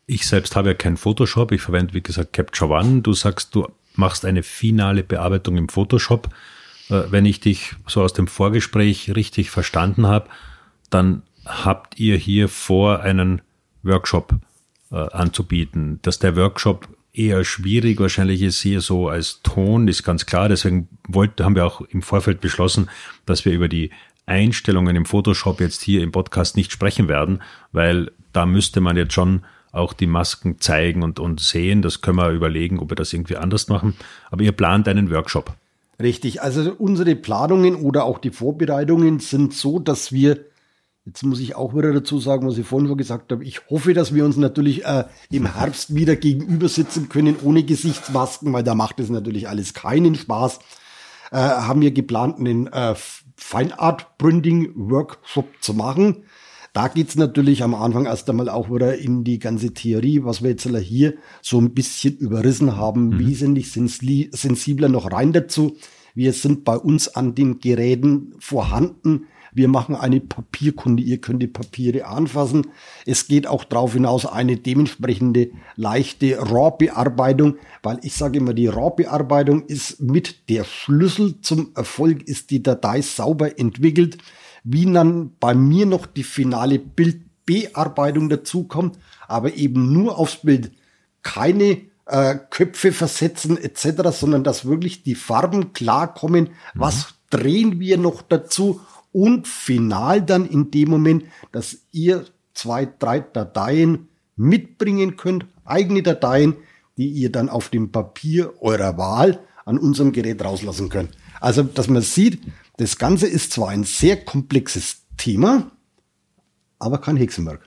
Ich selbst habe ja kein Photoshop. Ich verwende, wie gesagt, Capture One. Du sagst, du machst eine finale Bearbeitung im Photoshop. Wenn ich dich so aus dem Vorgespräch richtig verstanden habe, dann habt ihr hier vor, einen Workshop äh, anzubieten. Dass der Workshop eher schwierig wahrscheinlich ist hier so als Ton, ist ganz klar. Deswegen wollt, haben wir auch im Vorfeld beschlossen, dass wir über die Einstellungen im Photoshop jetzt hier im Podcast nicht sprechen werden, weil da müsste man jetzt schon auch die Masken zeigen und, und sehen. Das können wir überlegen, ob wir das irgendwie anders machen. Aber ihr plant einen Workshop. Richtig, also unsere Planungen oder auch die Vorbereitungen sind so, dass wir, jetzt muss ich auch wieder dazu sagen, was ich vorhin schon gesagt habe, ich hoffe, dass wir uns natürlich äh, im Herbst wieder gegenüber sitzen können, ohne Gesichtsmasken, weil da macht es natürlich alles keinen Spaß. Äh, haben wir geplant, einen äh, Fine Art Printing Workshop zu machen. Da geht's natürlich am Anfang erst einmal auch wieder in die ganze Theorie, was wir jetzt hier so ein bisschen überrissen haben, mhm. wesentlich sensibler noch rein dazu. Wir sind bei uns an den Geräten vorhanden. Wir machen eine Papierkunde, ihr könnt die Papiere anfassen. Es geht auch darauf hinaus eine dementsprechende leichte RAW-Bearbeitung, weil ich sage immer, die RAW-Bearbeitung ist mit der Schlüssel zum Erfolg, ist die Datei sauber entwickelt. Wie dann bei mir noch die finale Bildbearbeitung dazukommt, aber eben nur aufs Bild, keine äh, Köpfe versetzen et cetera, sondern dass wirklich die Farben klarkommen, mhm. was drehen wir noch dazu und final dann in dem Moment, dass ihr zwei, drei Dateien mitbringen könnt, eigene Dateien, die ihr dann auf dem Papier eurer Wahl an unserem Gerät rauslassen könnt. Also, dass man sieht, das Ganze ist zwar ein sehr komplexes Thema, aber kein Hexenwerk.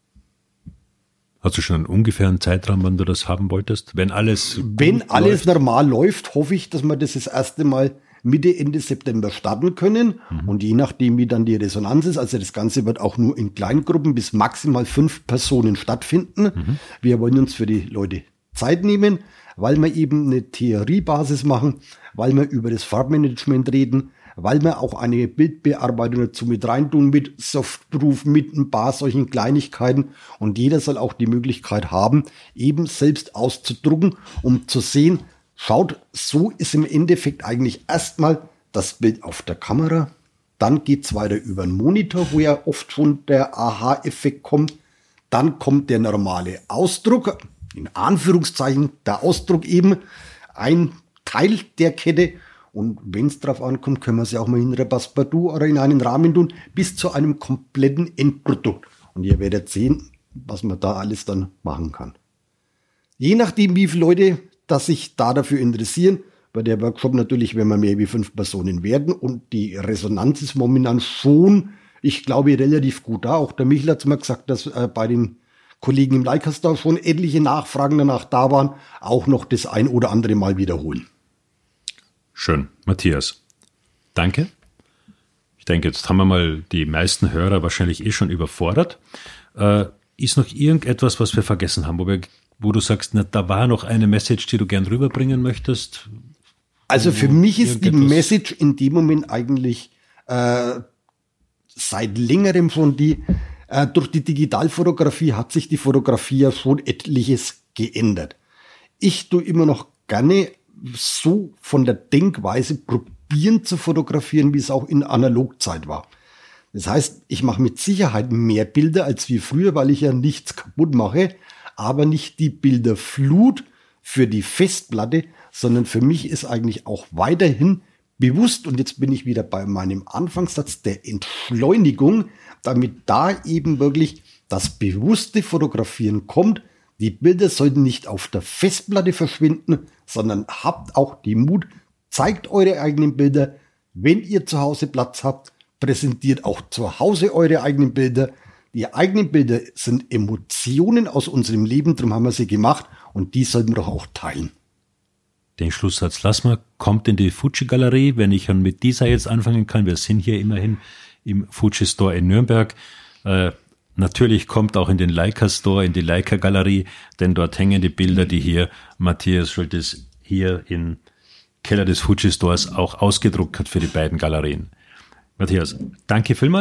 Hast du schon einen ungefähren Zeitraum, wann du das haben wolltest? Wenn alles Wenn alles läuft. normal läuft, hoffe ich, dass wir das das erste Mal Mitte, Ende September starten können. Mhm. Und je nachdem, wie dann die Resonanz ist, also das Ganze wird auch nur in Kleingruppen bis maximal fünf Personen stattfinden. Mhm. Wir wollen uns für die Leute Zeit nehmen, weil wir eben eine Theoriebasis machen, weil wir über das Farbmanagement reden, weil wir auch eine Bildbearbeitung dazu mit reintun, mit Softproof, mit ein paar solchen Kleinigkeiten. Und jeder soll auch die Möglichkeit haben, eben selbst auszudrucken, um zu sehen, schaut, so ist im Endeffekt eigentlich erstmal das Bild auf der Kamera. Dann geht's weiter über den Monitor, wo ja oft schon der Aha-Effekt kommt. Dann kommt der normale Ausdruck, in Anführungszeichen der Ausdruck eben, ein Teil der Kette. Und wenn es drauf ankommt, können wir es ja auch mal in ein Passepartout oder in einen Rahmen tun, bis zu einem kompletten Endprodukt. Und ihr werdet sehen, was man da alles dann machen kann. Je nachdem, wie viele Leute dass sich da dafür interessieren, bei der Workshop natürlich, wenn wir mehr wie fünf Personen werden. Und die Resonanz ist momentan schon, ich glaube, relativ gut da. Auch der Michel hat mir gesagt, dass äh, bei den Kollegen im Leica Store schon etliche Nachfragen danach da waren, auch noch das ein oder andere Mal wiederholen. Schön. Matthias, danke. Ich denke, jetzt haben wir mal die meisten Hörer wahrscheinlich eh schon überfordert. Äh, ist noch irgendetwas, was wir vergessen haben, wo, wir, wo du sagst, na, da war noch eine Message, die du gern rüberbringen möchtest? Also für mich ist die Message in dem Moment eigentlich äh, seit längerem schon die, äh, durch die Digitalfotografie hat sich die Fotografie ja schon etliches geändert. Ich tue immer noch gerne so von der Denkweise probieren zu fotografieren, wie es auch in Analogzeit war. Das heißt, ich mache mit Sicherheit mehr Bilder als wie früher, weil ich ja nichts kaputt mache, aber nicht die Bilderflut für die Festplatte, sondern für mich ist eigentlich auch weiterhin bewusst, und jetzt bin ich wieder bei meinem Anfangssatz der Entschleunigung, damit da eben wirklich das bewusste Fotografieren kommt. Die Bilder sollten nicht auf der Festplatte verschwinden, sondern habt auch den Mut, zeigt eure eigenen Bilder. Wenn ihr zu Hause Platz habt, präsentiert auch zu Hause eure eigenen Bilder. Die eigenen Bilder sind Emotionen aus unserem Leben, darum haben wir sie gemacht und die sollten wir doch auch teilen. Den Schlusssatz lassen wir, kommt in die Fuji-Galerie, wenn ich dann mit dieser jetzt anfangen kann. Wir sind hier immerhin im Fuji Store in Nürnberg. Äh, natürlich kommt auch in den Leica Store, in die Leica Galerie, denn dort hängen die Bilder, die hier Matthias Schultes hier im Keller des Fuji Stores auch ausgedruckt hat für die beiden Galerien. Matthias, danke vielmals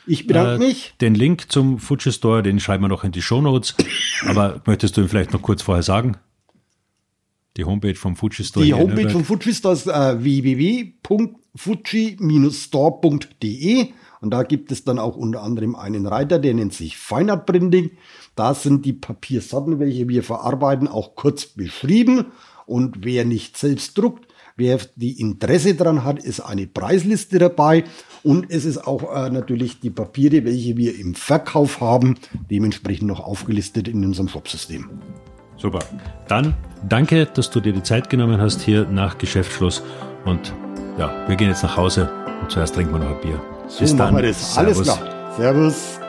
Ich bedanke äh, mich. Den Link zum Fuji Store, den schreiben wir noch in die Shownotes. Aber möchtest du ihn vielleicht noch kurz vorher sagen? Die Homepage vom Fuji Store. Die Homepage vom Fuji Store ist äh, w w w punkt fuji Bindestrich store punkt d e und da gibt es dann auch unter anderem einen Reiter, der nennt sich Fine Art Printing. Da sind die Papiersorten, welche wir verarbeiten, auch kurz beschrieben. Und wer nicht selbst druckt, wer die Interesse daran hat, ist eine Preisliste dabei. Und es ist auch äh, natürlich die Papiere, welche wir im Verkauf haben, dementsprechend noch aufgelistet in unserem Shopsystem. Super. Dann danke, dass du dir die Zeit genommen hast hier nach Geschäftsschluss. Und ja, wir gehen jetzt nach Hause und zuerst trinken wir noch ein Bier. So Bis dann. Machen wir das. Alles klar. Servus.